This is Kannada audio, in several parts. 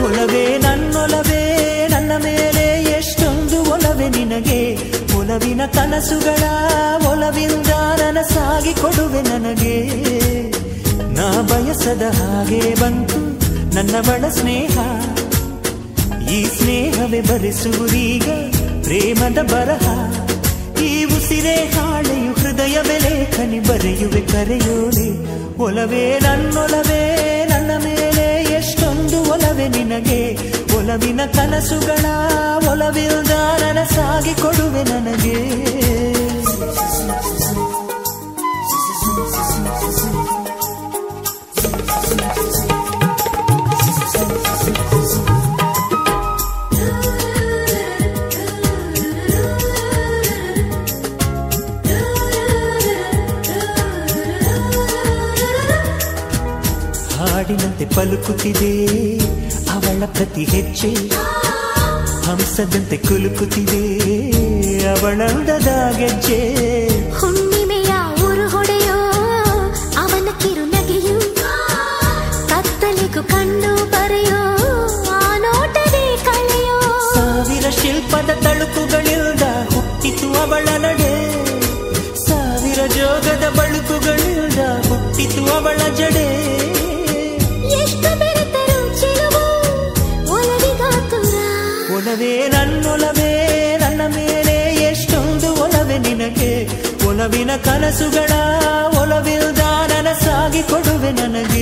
ಒಲವೇ ನನ್ನೊಲವೇ ನನ್ನ ಮೇಲೆ ಎಷ್ಟೊಂದು ಒಲವೇ ನಿನಗೆ. ಒಲವಿನ ಕನಸುಗಳ ಒಲವಿಂದ ನನಸಾಗಿ ಕೊಡುವೆ ನನಗೆ. ನಾ ಬಯಸದ ಹಾಗೆ ಬಂತು ನನ್ನವಳ ಸ್ನೇಹ. ಈ ಸ್ನೇಹವೇ ಬರೆಸುವುದೀಗ ಪ್ರೇಮದ ಬರಹ. ಈ ಉಸಿರೇ ಹಾಳೆಯು ಹೃದಯವೇ ಲೇಖನಿ ಬರೆಯುವೆ ಕರೆಯೋಲೆ. ಒಲವೇ ನನ್ನೊಲವೇ ನನ್ನ ಮೇಲೆ ಎಷ್ಟೊಂದು ಒಲವೇ ನಿನಗೆ. ಒಲವಿನ ಕನಸುಗಳ ಒಲವಿಲ್ದ ನನಸಾಗಿ ಕೊಡುವೆ ನನಗೆ. ಹಾಡಿನಂತೆ ಪಲುಕುತ್ತಿದೆ ಅವಳ ಪ್ರತಿ ಹೆಜ್ಜೆ. ಹಂಸದಂತೆ ಕುಲುಕುತ್ತಿದೆ ಅವಳಂದದ ಗೆಜ್ಜೆ. ಹುಣ್ಣಿಮೆಯ ಊರು ಹೊಡೆಯೋ ಅವನ ಕಿರುನಗೆಯು. ಕತ್ತಲಿಗೂ ಕಣ್ಣು ಬರೆಯೋ ಆ ನೋಟವೇ ಕಳೆಯೋ. ಸಾವಿರ ಶಿಲ್ಪದ ತಳುಕುಗಳಿಂದ ಹುಟ್ಟಿತು ಅವಳ ನಡೆ. ಸಾವಿರ ಜೋಗದ ಬಳುಕುಗಳಿಂದ ಹುಟ್ಟಿತು ಅವಳ ಜಡೆ. ಒಲವೇ ನನ್ನೊಲವೇ ನನ್ನ ಮೇಲೆ ಎಷ್ಟೊಂದು ಒಲವೇ ನಿನಗೆ. ಒಲವಿನ ಕನಸುಗಳ ಒಲವಿಲ್ದ ನನಸಾಗಿ ಕೊಡುವೆ ನನಗೆ.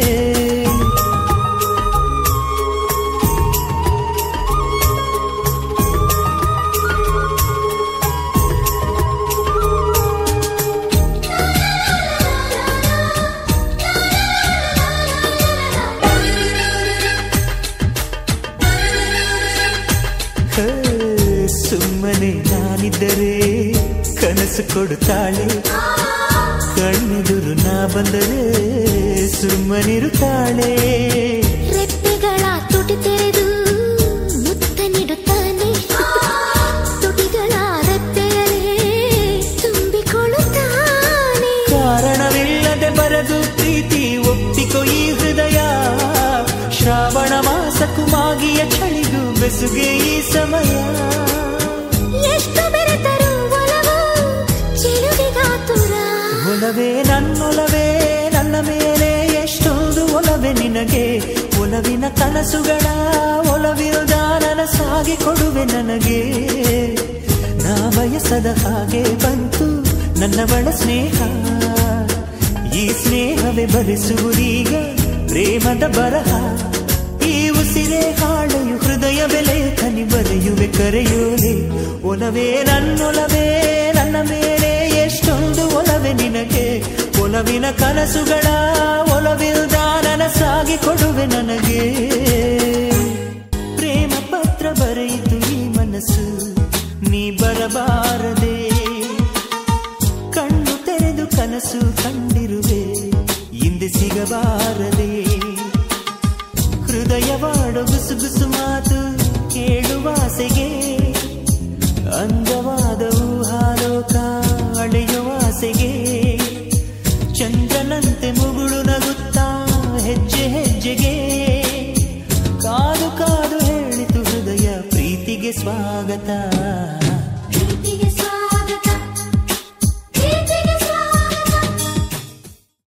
ಸುಮ್ಮನೆ ನಾನಿದ್ದರೆ ಕನಸು ಕೊಡುತ್ತಾಳೆ. ಕಣ್ಣೆದುರು ನಾ ಬಂದರೆ ಸುಮ್ಮನಿರುತ್ತಾಳೆ. ರೆಪ್ಪೆಗಳ ತುಟಿ ತೆರೆದು ಮುತ್ತ ನೀಡುತ್ತಾನೆ. ತುಟಿಗಳ ರೆಪ್ಪೆಯರೇ ತುಂಬಿಕೊಳ್ಳುತ್ತಾನೆ. ಕಾರಣವಿಲ್ಲದೆ ಬರದು ಪ್ರೀತಿ ಒಪ್ಪಿಕೊ ಈ ಹೃದಯ. ಶ್ರಾವಣ ಮಾಸಕ್ಕೂ ಮಾಗಿಯ ಚಳಿಗೂ ಬೆಸುಗೆ ಈ ಸಮಯ. ಎಷ್ಟು ಬೆರೆತರೂ ಒಲವು ಚಿಲುವಿಗಾತುರ. ಒಲವೇ ನನ್ನೊಲವೇ ನನ್ನ ಮೇಲೆ ಎಷ್ಟೊಂದು ಒಲವೇ ನಿನಗೆ. ಒಲವಿನ ಕನಸುಗಳ ಒಲವಿಲ್ದ ನನಸಾಗಿ ಕೊಡುವೆ ನನಗೆ. ನಾ ಬಯಸದ ಹಾಗೆ ಬಂತು ನನ್ನವಳ ಸ್ನೇಹ. ಈ ಸ್ನೇಹವೇ ಬರೆಸುವುದೀಗ ಪ್ರೇಮದ ಬರಹ. ಈ ಉಸಿರೇ ಹಾಳೆಯು ಹೃದಯವೇ ಲೇಖನಿ ಬರೆಯುವೆ ಕರೆಯೋಲೆ. ಒಲವೇ ನನ್ನೊಲವೇ ನನ್ನ ಮೇಲೆ ಎಷ್ಟೊಂದು ಒಲವೇ ನಿನಗೆ. ಒಲವಿನ ಕನಸುಗಳ ಒಲವಿಲ್ದ ನನಸಾಗಿ ಕೊಡುವೆ ನನಗೆ. ಪ್ರೇಮ ಪತ್ರ ಬರೆಯಿತು ಈ ಮನಸ್ಸು ನೀ ಬರಬಾರದೆ. ಕಣ್ಣು ತೆರೆದು ಕನಸು ಕಂಡಿರುವೆ ಹಿಂದೆ ಸಿಗಬಾರದೆ. ಹೃದಯವಾಡೋ ಗುಸುಗುಸು ಮಾತು ಕೇಳುವಾಸೆಗೆ. ಅಂದವಾದ ಊಹಾಲೋಕ ಅಳೆಯುವಾಸೆಗೆ. ಚಂದ್ರನಂತೆ ಮುಗುಳು ನಗುತ್ತಾ ಹೆಜ್ಜೆ ಹೆಜ್ಜೆಗೆ. ಕಾದು ಕಾದು ಹೇಳಿತು ಹೃದಯ ಪ್ರೀತಿಗೆ ಸ್ವಾಗತ.